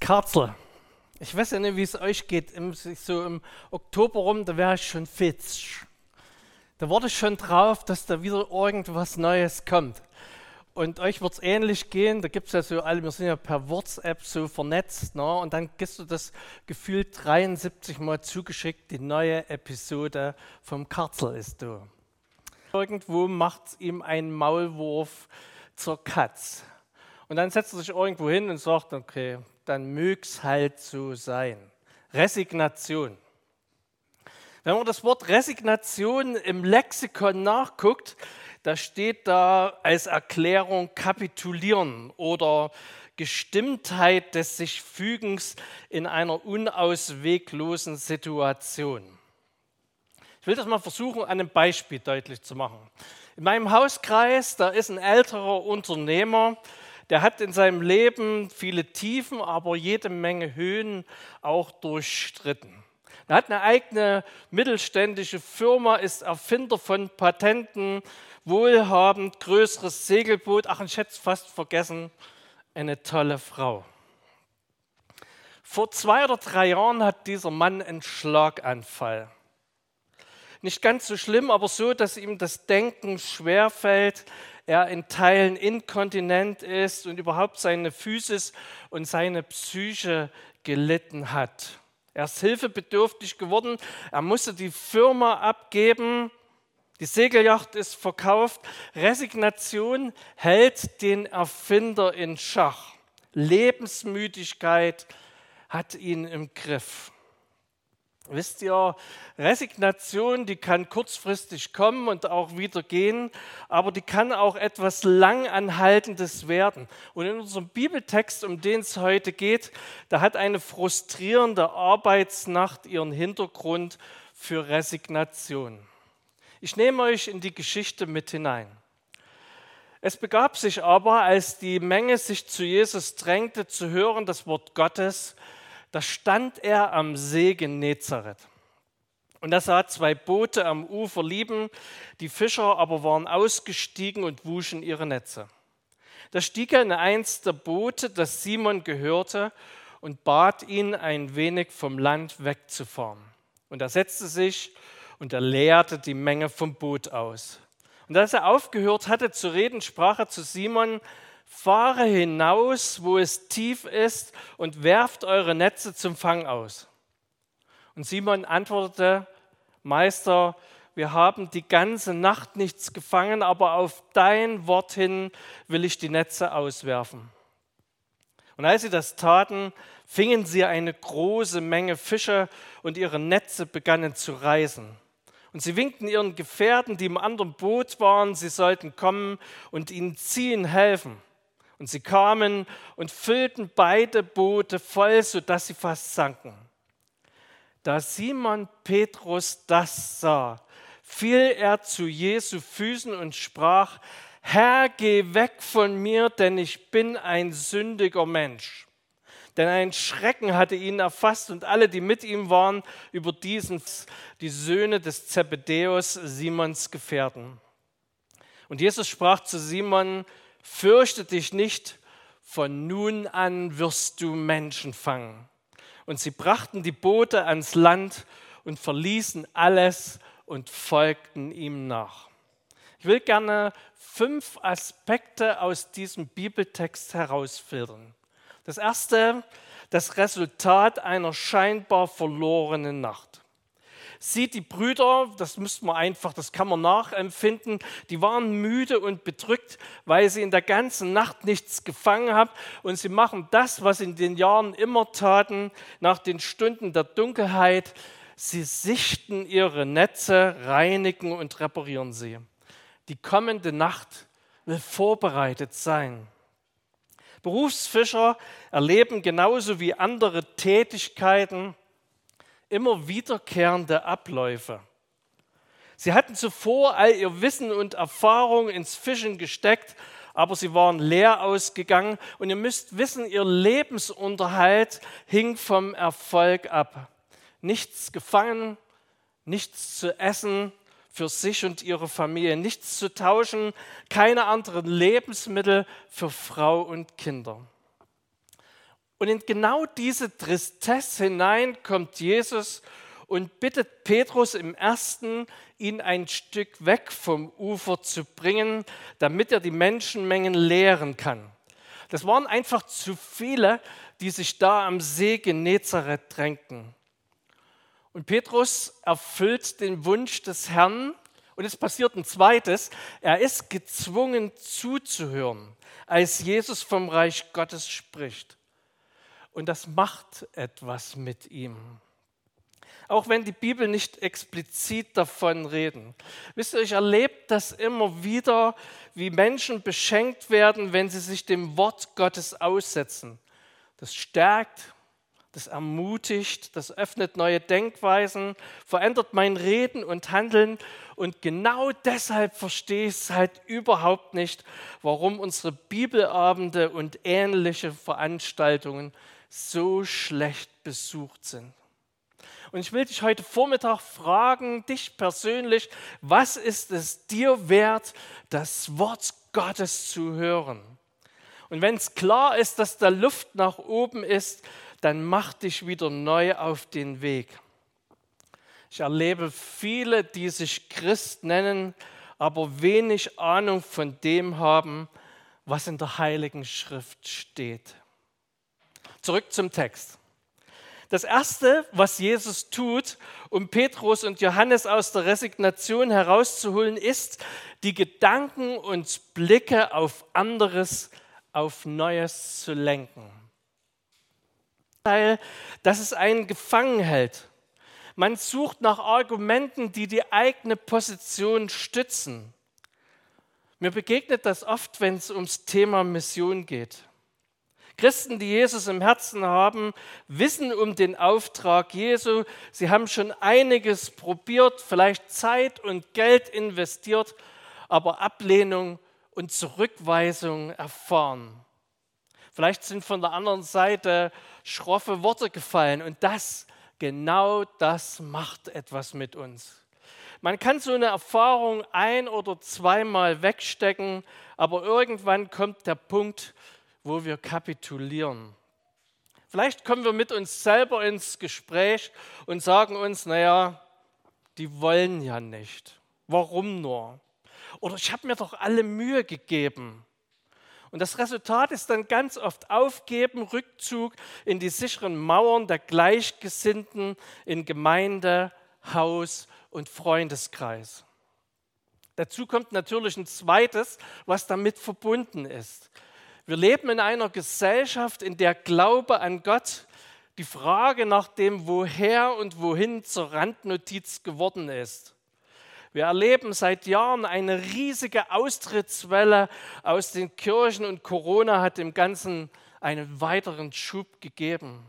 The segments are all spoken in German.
Karzel. Ich weiß ja nicht, wie es euch geht. So im Oktober rum, da wäre ich schon fitsch. Da warte ich schon drauf, dass da wieder irgendwas Neues kommt. Und euch wird es ähnlich gehen. Da gibt es ja so alle, wir sind ja per WhatsApp so vernetzt. Ne? Und dann kriegst du das gefühlt 73 Mal zugeschickt, die neue Episode vom Karzel ist da. Irgendwo macht es ihm einen Maulwurf zur Katz. Und dann setzt er sich irgendwo hin und sagt, okay, dann mög's halt so sein. Resignation. Wenn man das Wort Resignation im Lexikon nachguckt, da steht da als Erklärung kapitulieren oder Gestimmtheit des sich Fügens in einer unausweglosen Situation. Ich will das mal versuchen, an einem Beispiel deutlich zu machen. In meinem Hauskreis, da ist ein älterer Unternehmer, der hat in seinem Leben viele Tiefen, aber jede Menge Höhen auch durchstritten. Er hat eine eigene mittelständische Firma, ist Erfinder von Patenten, wohlhabend, größeres Segelboot. Ach, ich hätte es fast vergessen, eine tolle Frau. Vor 2 oder 3 Jahren hat dieser Mann einen Schlaganfall. Nicht ganz so schlimm, aber so, dass ihm das Denken schwerfällt, er in Teilen inkontinent ist und überhaupt seine Physis und seine Psyche gelitten hat. Er ist hilfebedürftig geworden, er musste die Firma abgeben, die Segelyacht ist verkauft. Resignation hält den Erfinder in Schach. Lebensmüdigkeit hat ihn im Griff. Wisst ihr, Resignation, die kann kurzfristig kommen und auch wieder gehen, aber die kann auch etwas Langanhaltendes werden. Und in unserem Bibeltext, um den es heute geht, da hat eine frustrierende Arbeitsnacht ihren Hintergrund für Resignation. Ich nehme euch in die Geschichte mit hinein. Es begab sich aber, als die Menge sich zu Jesus drängte, zu hören das Wort Gottes, da stand er am See Genezareth. Und er sah 2 Boote am Ufer liegen, die Fischer aber waren ausgestiegen und wuschen ihre Netze. Da stieg er in eins der Boote, das Simon gehörte, und bat ihn, ein wenig vom Land wegzufahren. Und er setzte sich und er leerte die Menge vom Boot aus. Und als er aufgehört hatte zu reden, sprach er zu Simon: Fahre hinaus, wo es tief ist, und werft eure Netze zum Fang aus. Und Simon antwortete: Meister, wir haben die ganze Nacht nichts gefangen, aber auf dein Wort hin will ich die Netze auswerfen. Und als sie das taten, fingen sie eine große Menge Fische und ihre Netze begannen zu reißen. Und sie winkten ihren Gefährten, die im anderen Boot waren, sie sollten kommen und ihnen ziehen helfen. Und sie kamen und füllten beide Boote voll, sodass sie fast sanken. Da Simon Petrus das sah, fiel er zu Jesu Füßen und sprach: Herr, geh weg von mir, denn ich bin ein sündiger Mensch. Denn ein Schrecken hatte ihn erfasst und alle, die mit ihm waren, über die Söhne des Zebedäus, Simons Gefährten. Und Jesus sprach zu Simon: Fürchte dich nicht, von nun an wirst du Menschen fangen. Und sie brachten die Boote ans Land und verließen alles und folgten ihm nach. Ich will gerne 5 Aspekte aus diesem Bibeltext herausfiltern. Das erste, das Resultat einer scheinbar verlorenen Nacht. Die Brüder, das kann man nachempfinden, die waren müde und bedrückt, weil sie in der ganzen Nacht nichts gefangen haben. Und sie machen das, was sie in den Jahren immer taten, nach den Stunden der Dunkelheit. Sie sichten ihre Netze, reinigen und reparieren sie. Die kommende Nacht will vorbereitet sein. Berufsfischer erleben genauso wie andere Tätigkeiten immer wiederkehrende Abläufe. Sie hatten zuvor all ihr Wissen und Erfahrung ins Fischen gesteckt, aber sie waren leer ausgegangen. Und ihr müsst wissen, ihr Lebensunterhalt hing vom Erfolg ab. Nichts gefangen, nichts zu essen für sich und ihre Familie, nichts zu tauschen, keine anderen Lebensmittel für Frau und Kinder. Und in genau diese Tristesse hinein kommt Jesus und bittet Petrus im ersten, ihn ein Stück weg vom Ufer zu bringen, damit er die Menschenmengen lehren kann. Das waren einfach zu viele, die sich da am See Genezareth drängten. Und Petrus erfüllt den Wunsch des Herrn und es passiert ein zweites. Er ist gezwungen zuzuhören, als Jesus vom Reich Gottes spricht. Und das macht etwas mit ihm. Auch wenn die Bibel nicht explizit davon reden. Wisst ihr, ich erlebe das immer wieder, wie Menschen beschenkt werden, wenn sie sich dem Wort Gottes aussetzen. Das stärkt, das ermutigt, das öffnet neue Denkweisen, verändert mein Reden und Handeln. Und genau deshalb verstehe ich es halt überhaupt nicht, warum unsere Bibelabende und ähnliche Veranstaltungen so schlecht besucht sind. Und ich will dich heute Vormittag fragen, dich persönlich, was ist es dir wert, das Wort Gottes zu hören? Und wenn es klar ist, dass da Luft nach oben ist, dann mach dich wieder neu auf den Weg. Ich erlebe viele, die sich Christ nennen, aber wenig Ahnung von dem haben, was in der Heiligen Schrift steht. Zurück zum Text. Das Erste, was Jesus tut, um Petrus und Johannes aus der Resignation herauszuholen, ist, die Gedanken und Blicke auf anderes, auf Neues zu lenken. Dass es einen gefangen hält. Man sucht nach Argumenten, die die eigene Position stützen. Mir begegnet das oft, wenn es ums Thema Mission geht. Christen, die Jesus im Herzen haben, wissen um den Auftrag Jesu. Sie haben schon einiges probiert, vielleicht Zeit und Geld investiert, aber Ablehnung und Zurückweisung erfahren. Vielleicht sind von der anderen Seite schroffe Worte gefallen und genau das macht etwas mit uns. Man kann so eine Erfahrung ein- oder zweimal wegstecken, aber irgendwann kommt der Punkt, wo wir kapitulieren. Vielleicht kommen wir mit uns selber ins Gespräch und sagen uns, naja, die wollen ja nicht. Warum nur? Oder ich habe mir doch alle Mühe gegeben. Und das Resultat ist dann ganz oft Aufgeben, Rückzug in die sicheren Mauern der Gleichgesinnten in Gemeinde, Haus und Freundeskreis. Dazu kommt natürlich ein zweites, was damit verbunden ist. Wir leben in einer Gesellschaft, in der Glaube an Gott die Frage nach dem Woher und Wohin zur Randnotiz geworden ist. Wir erleben seit Jahren eine riesige Austrittswelle aus den Kirchen und Corona hat dem Ganzen einen weiteren Schub gegeben.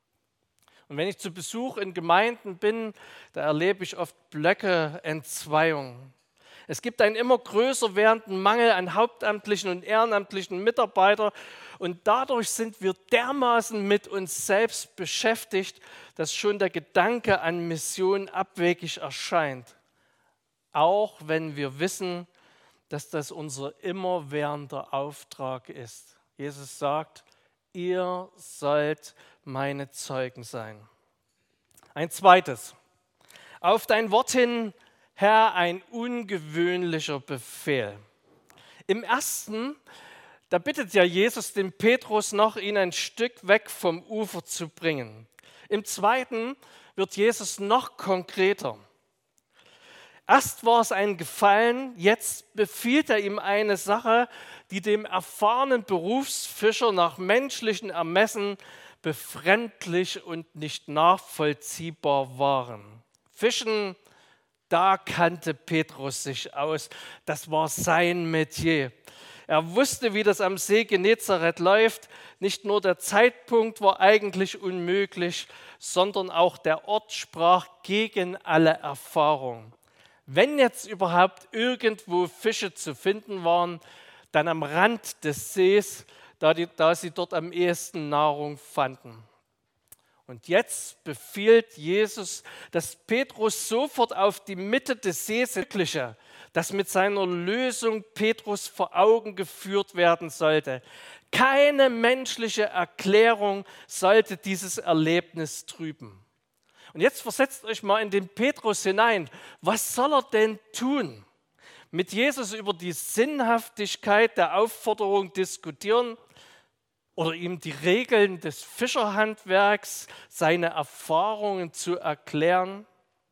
Und wenn ich zu Besuch in Gemeinden bin, da erlebe ich oft Blöcke-Entzweiung. Es gibt einen immer größer werdenden Mangel an hauptamtlichen und ehrenamtlichen Mitarbeitern und dadurch sind wir dermaßen mit uns selbst beschäftigt, dass schon der Gedanke an Mission abwegig erscheint. Auch wenn wir wissen, dass das unser immerwährender Auftrag ist. Jesus sagt, ihr sollt meine Zeugen sein. Ein zweites, auf dein Wort hin, Herr, ein ungewöhnlicher Befehl. Im ersten, da bittet ja Jesus den Petrus noch, ihn ein Stück weg vom Ufer zu bringen. Im zweiten wird Jesus noch konkreter. Erst war es ein Gefallen, jetzt befiehlt er ihm eine Sache, die dem erfahrenen Berufsfischer nach menschlichen Ermessen befremdlich und nicht nachvollziehbar waren. Fischen, da kannte Petrus sich aus. Das war sein Metier. Er wusste, wie das am See Genezareth läuft. Nicht nur der Zeitpunkt war eigentlich unmöglich, sondern auch der Ort sprach gegen alle Erfahrung. Wenn jetzt überhaupt irgendwo Fische zu finden waren, dann am Rand des Sees, da sie dort am ehesten Nahrung fanden. Und jetzt befiehlt Jesus, dass Petrus sofort auf die Mitte des Sees wirkliche, dass mit seiner Lösung Petrus vor Augen geführt werden sollte. Keine menschliche Erklärung sollte dieses Erlebnis trüben. Und jetzt versetzt euch mal in den Petrus hinein. Was soll er denn tun? Mit Jesus über die Sinnhaftigkeit der Aufforderung diskutieren oder ihm die Regeln des Fischerhandwerks, seine Erfahrungen zu erklären?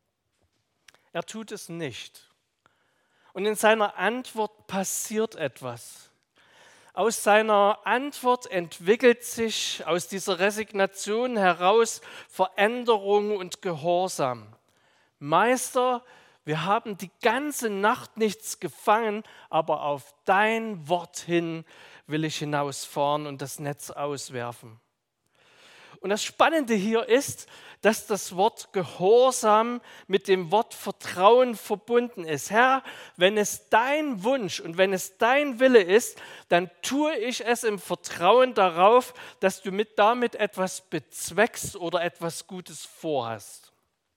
Er tut es nicht. Und in seiner Antwort passiert etwas. Aus seiner Antwort entwickelt sich aus dieser Resignation heraus Veränderung und Gehorsam. Meister, wir haben die ganze Nacht nichts gefangen, aber auf dein Wort hin will ich hinausfahren und das Netz auswerfen. Und das Spannende hier ist, dass das Wort Gehorsam mit dem Wort Vertrauen verbunden ist. Herr, wenn es dein Wunsch und wenn es dein Wille ist, dann tue ich es im Vertrauen darauf, dass du damit etwas bezweckst oder etwas Gutes vorhast.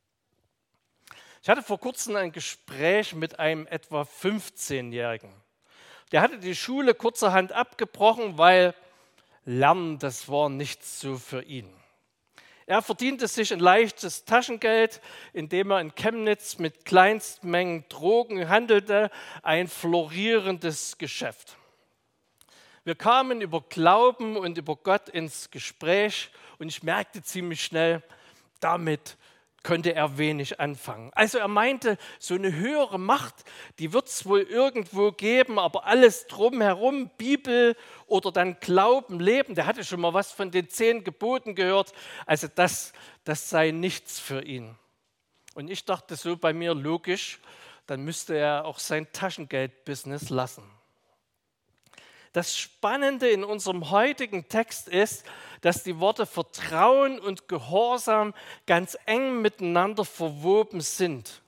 Ich hatte vor kurzem ein Gespräch mit einem etwa 15-Jährigen. Der hatte die Schule kurzerhand abgebrochen, weil Lernen, das war nichts so für ihn. Er verdiente sich ein leichtes Taschengeld, indem er in Chemnitz mit Kleinstmengen Drogen handelte, ein florierendes Geschäft. Wir kamen über Glauben und über Gott ins Gespräch und ich merkte ziemlich schnell, damit könnte er wenig anfangen. Also er meinte, so eine höhere Macht, die wird es wohl irgendwo geben, aber alles drumherum, Bibel oder dann Glauben, Leben, der hatte schon mal was von den 10 Geboten gehört, also das sei nichts für ihn. Und ich dachte so bei mir, logisch, dann müsste er auch sein Taschengeld-Business lassen. Das Spannende in unserem heutigen Text ist, dass die Worte Vertrauen und Gehorsam ganz eng miteinander verwoben sind.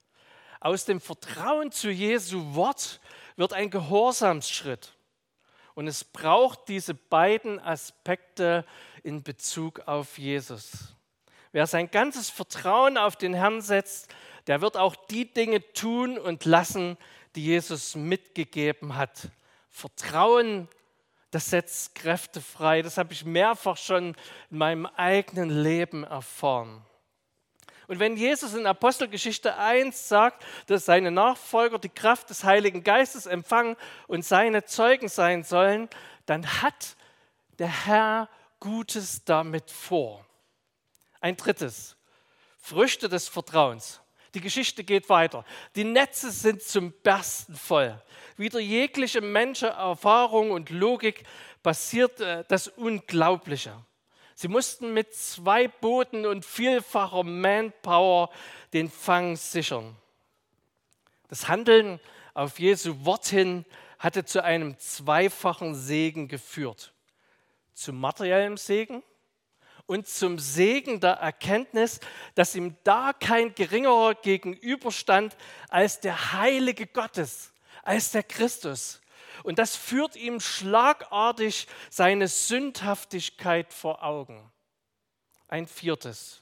Aus dem Vertrauen zu Jesu Wort wird ein Gehorsamsschritt. Und es braucht diese beiden Aspekte in Bezug auf Jesus. Wer sein ganzes Vertrauen auf den Herrn setzt, der wird auch die Dinge tun und lassen, die Jesus mitgegeben hat. Vertrauen, das setzt Kräfte frei. Das habe ich mehrfach schon in meinem eigenen Leben erfahren. Und wenn Jesus in Apostelgeschichte 1 sagt, dass seine Nachfolger die Kraft des Heiligen Geistes empfangen und seine Zeugen sein sollen, dann hat der Herr Gutes damit vor. Ein drittes, Früchte des Vertrauens. Die Geschichte geht weiter. Die Netze sind zum Bersten voll. Wieder jegliche Menschenerfahrung und Logik passiert das Unglaubliche. Sie mussten mit 2 Booten und vielfacher Manpower den Fang sichern. Das Handeln auf Jesu Wort hin hatte zu einem zweifachen Segen geführt. Zum materiellen Segen und zum Segen der Erkenntnis, dass ihm da kein geringerer gegenüberstand als der Heilige Gottes, als der Christus. Und das führt ihm schlagartig seine Sündhaftigkeit vor Augen. Ein viertes,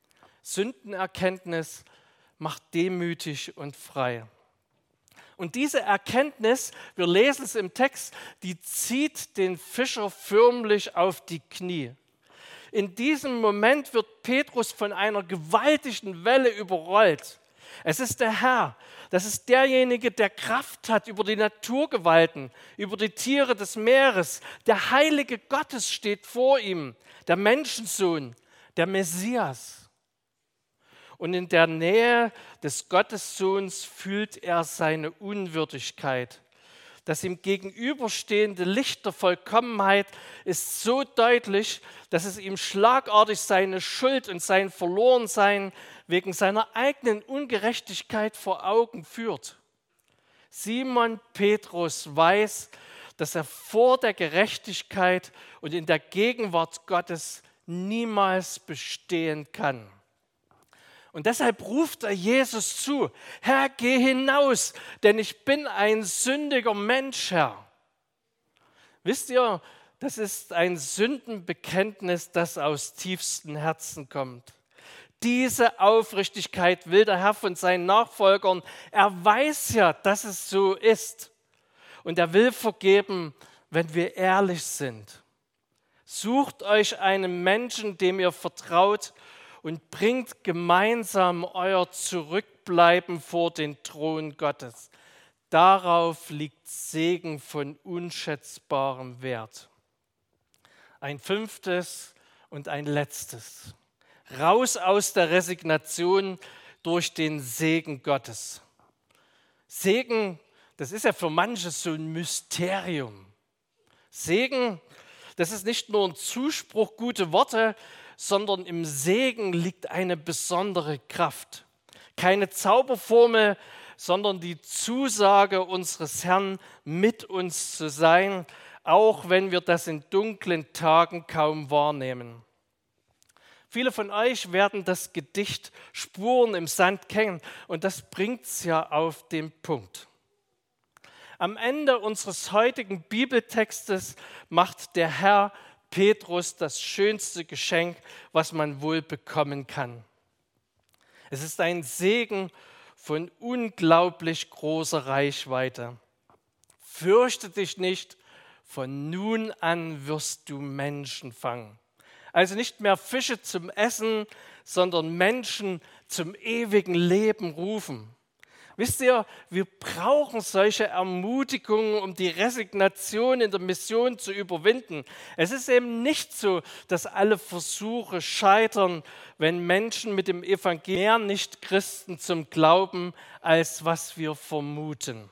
Sündenerkenntnis macht demütig und frei. Und diese Erkenntnis, wir lesen es im Text, die zieht den Fischer förmlich auf die Knie. In diesem Moment wird Petrus von einer gewaltigen Welle überrollt. Es ist der Herr, das ist derjenige, der Kraft hat über die Naturgewalten, über die Tiere des Meeres. Der Heilige Gottes steht vor ihm, der Menschensohn, der Messias. Und in der Nähe des Gottessohns fühlt er seine Unwürdigkeit. Das ihm gegenüberstehende Licht der Vollkommenheit ist so deutlich, dass es ihm schlagartig seine Schuld und sein Verlorensein wegen seiner eigenen Ungerechtigkeit vor Augen führt. Simon Petrus weiß, dass er vor der Gerechtigkeit und in der Gegenwart Gottes niemals bestehen kann. Und deshalb ruft er Jesus zu, Herr, geh hinaus, denn ich bin ein sündiger Mensch, Herr. Wisst ihr, das ist ein Sündenbekenntnis, das aus tiefstem Herzen kommt. Diese Aufrichtigkeit will der Herr von seinen Nachfolgern. Er weiß ja, dass es so ist. Und er will vergeben, wenn wir ehrlich sind. Sucht euch einen Menschen, dem ihr vertraut, und bringt gemeinsam euer Zurückbleiben vor den Thron Gottes. Darauf liegt Segen von unschätzbarem Wert. Ein fünftes und ein letztes. Raus aus der Resignation durch den Segen Gottes. Segen, das ist ja für manche so ein Mysterium. Segen, das ist nicht nur ein Zuspruch, gute Worte, sondern im Segen liegt eine besondere Kraft. Keine Zauberformel, sondern die Zusage unseres Herrn, mit uns zu sein, auch wenn wir das in dunklen Tagen kaum wahrnehmen. Viele von euch werden das Gedicht Spuren im Sand kennen und das bringt es ja auf den Punkt. Am Ende unseres heutigen Bibeltextes macht der Herr Petrus das schönste Geschenk, was man wohl bekommen kann. Es ist ein Segen von unglaublich großer Reichweite. Fürchte dich nicht, von nun an wirst du Menschen fangen. Also nicht mehr Fische zum Essen, sondern Menschen zum ewigen Leben rufen. Wisst ihr, wir brauchen solche Ermutigungen, um die Resignation in der Mission zu überwinden. Es ist eben nicht so, dass alle Versuche scheitern, wenn Menschen mit dem Evangelium mehr Nicht-Christen zum Glauben, als was wir vermuten.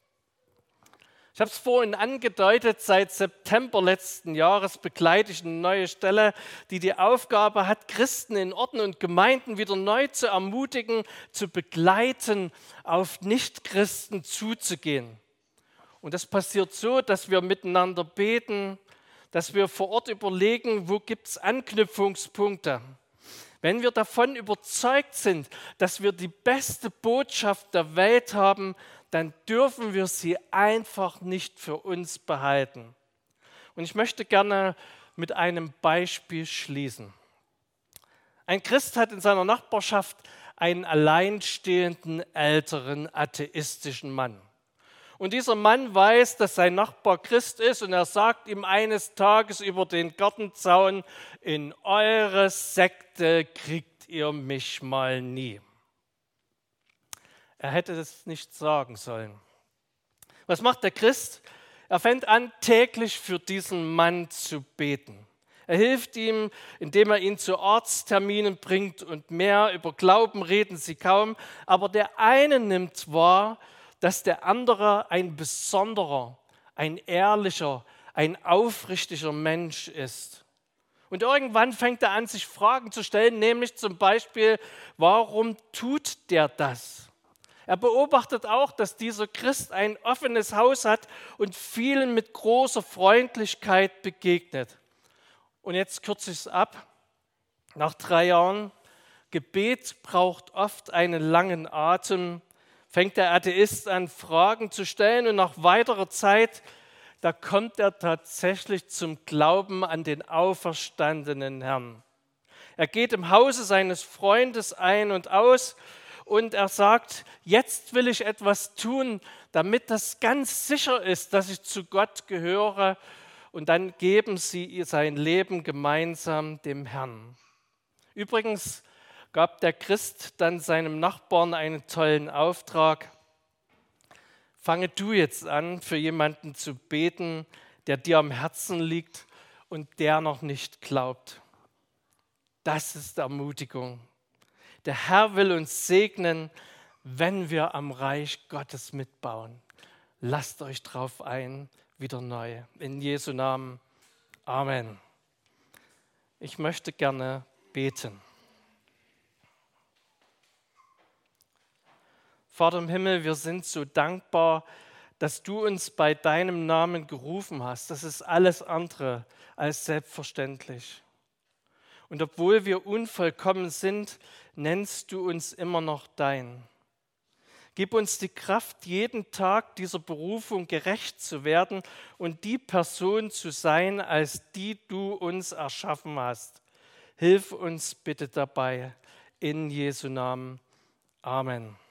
Ich habe es vorhin angedeutet, seit September letzten Jahres begleite ich eine neue Stelle, die die Aufgabe hat, Christen in Orten und Gemeinden wieder neu zu ermutigen, zu begleiten, auf Nichtchristen zuzugehen. Und das passiert so, dass wir miteinander beten, dass wir vor Ort überlegen, wo gibt es Anknüpfungspunkte. Wenn wir davon überzeugt sind, dass wir die beste Botschaft der Welt haben, dann dürfen wir sie einfach nicht für uns behalten. Und ich möchte gerne mit einem Beispiel schließen. Ein Christ hat in seiner Nachbarschaft einen alleinstehenden, älteren, atheistischen Mann. Und dieser Mann weiß, dass sein Nachbar Christ ist und er sagt ihm eines Tages über den Gartenzaun: In eure Sekte kriegt ihr mich mal nie. Er hätte das nicht sagen sollen. Was macht der Christ? Er fängt an, täglich für diesen Mann zu beten. Er hilft ihm, indem er ihn zu Arztterminen bringt, und mehr über Glauben reden sie kaum. Aber der eine nimmt wahr, dass der andere ein besonderer, ein ehrlicher, ein aufrichtiger Mensch ist. Und irgendwann fängt er an, sich Fragen zu stellen, nämlich zum Beispiel: Warum tut der das? Er beobachtet auch, dass dieser Christ ein offenes Haus hat und vielen mit großer Freundlichkeit begegnet. Und jetzt kürze ich es ab. Nach 3 Jahren Gebet braucht oft einen langen Atem, fängt der Atheist an, Fragen zu stellen, und nach weiterer Zeit, da kommt er tatsächlich zum Glauben an den auferstandenen Herrn. Er geht im Hause seines Freundes ein und aus und er sagt: Jetzt will ich etwas tun, damit das ganz sicher ist, dass ich zu Gott gehöre. Und dann geben sie sein Leben gemeinsam dem Herrn. Übrigens gab der Christ dann seinem Nachbarn einen tollen Auftrag: Fange du jetzt an, für jemanden zu beten, der dir am Herzen liegt und der noch nicht glaubt. Das ist Ermutigung. Der Herr will uns segnen, wenn wir am Reich Gottes mitbauen. Lasst euch drauf ein, wieder neu. In Jesu Namen. Amen. Ich möchte gerne beten. Vater im Himmel, wir sind so dankbar, dass du uns bei deinem Namen gerufen hast. Das ist alles andere als selbstverständlich. Und obwohl wir unvollkommen sind, nennst du uns immer noch dein. Gib uns die Kraft, jeden Tag dieser Berufung gerecht zu werden und die Person zu sein, als die du uns erschaffen hast. Hilf uns bitte dabei. In Jesu Namen. Amen.